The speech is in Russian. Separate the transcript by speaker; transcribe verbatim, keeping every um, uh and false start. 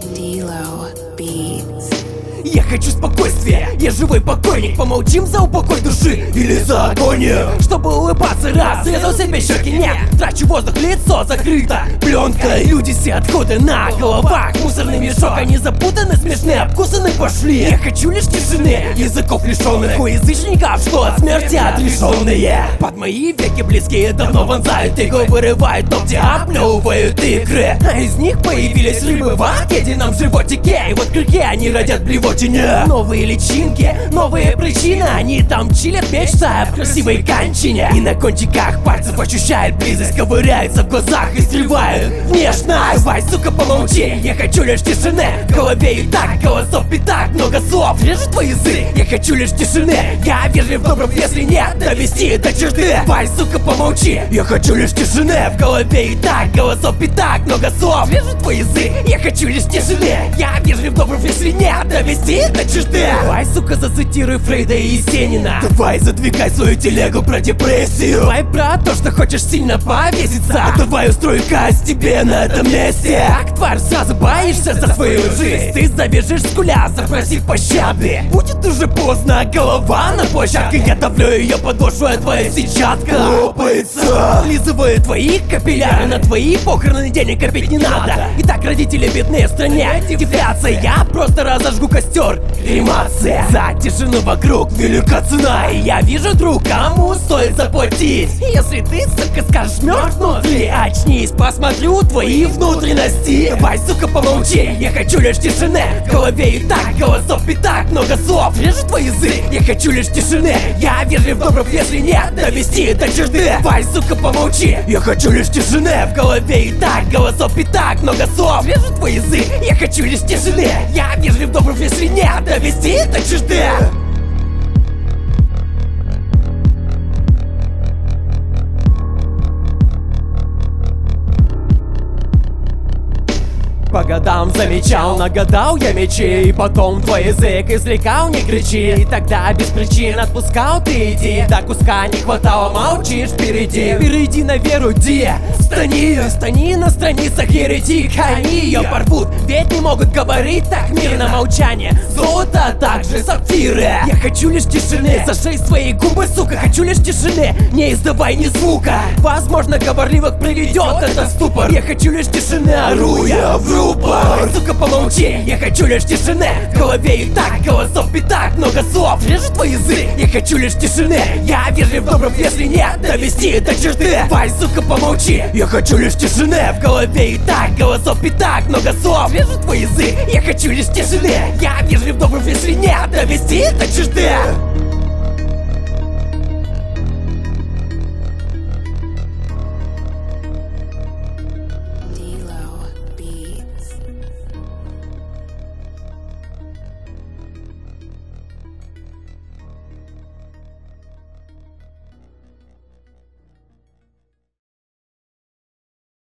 Speaker 1: Stilo Beats.
Speaker 2: Я хочу спокойствия, я живой покойник. Помолчим за упокой души или за агонию. Чтобы улыбаться раз, срезал себе щеки, нет. Трачу воздух, лицо закрыто пленкой. Люди все отходы на головах. Мусорный мешок, они запутаны, смешные, обкусаны, пошли. Я хочу лишь тишины, языков лишенных, у язычников, что от смерти отрешенные. Под мои веки близкие давно вонзают иглы, вырывают ногти, оплевывают икры. А из них появились рыбы в обеденном животике. И вот крюки они родят блевотине. Новые личинки, новые причины. Они там чилят, мечтая в красивой кончине. И на кончиках пальцев ощущают близость, ковыряются в глазах и срывают внешность. Давай, сука, помолчи, я хочу лишь тишины. В голове и так голосов и так много слов. Режет твой язык, я хочу лишь тишины. Я вежлив, добров, если нет, довести до черты. Давай, сука, помолчи, я хочу лишь тишины. В голове и так голосов и так много слов. Режет твой язык, я хочу лишь тишины. Я вежлив, добров, если нет, довести до черты. Давай, сука, зацитируй Фрейда и Есенина. Давай, задвигай свою телегу про депрессию. Давай про то, что хочешь сильно повеситься. А давай устрою казнь тебе на этом месте. Как тварь, сразу боишься за свою жизнь. Ты забежишь скуля, запросив пощады. Будет уже поздно, голова на площадке. Я давлю ее подошву, а твоя сетчатка лопается. Слизываю твои капилляры, на твои похороны денег копить не надо. Итак, родители бедные в стране, дефляция. Я просто разожгу костер, кремация. За тишину вокруг велика цена. И я вижу, друг, кому стоит заплатить. Если ты, сука, скажешь мертв внутри, очнись, посмотрю твои внутренности. Давай, сука, помолчи, я хочу лишь тишины. В голове и так голосов и так много слов. Режет твой язык, я хочу лишь тишины. Я вежлив, добров, если нет, довести до черты. Давай, сука, помолчи, я хочу лишь тишины. В голове и так голосов и так много слов. Режет твой язык, я хочу лишь тишины. Я вежлив, добров, если нет, довести до черты. По годам замечал, нагадал я мечи. И потом твой язык извлекал, не кричи. И тогда без причин отпускал, ты иди. До куска не хватало, молчишь впереди. Перейди на веру, Ди, стани, стани на страницах еретик. Они ее порвут, ведь не могут говорить так мирно. Молчание, золото, а также сапфиры. Я хочу лишь тишины, зашей свои губы, сука. Хочу лишь тишины, не издавай ни звука. Возможно, говорливых приведет это в ступор. Я хочу лишь тишины, ору я в рупор. Сука, помолчи, я хочу лишь тишины. В голове и так голосов и так много слов. Режет твой язык, я хочу лишь тишины. Я вежлив, добров, если нет, довести до черты. Давай, сука, помолчи, я хочу лишь тишины. В голове и так голосов и так много слов. Режет твой язык, я хочу лишь тишины. Я вежлив, добров, если нет, довести до черты.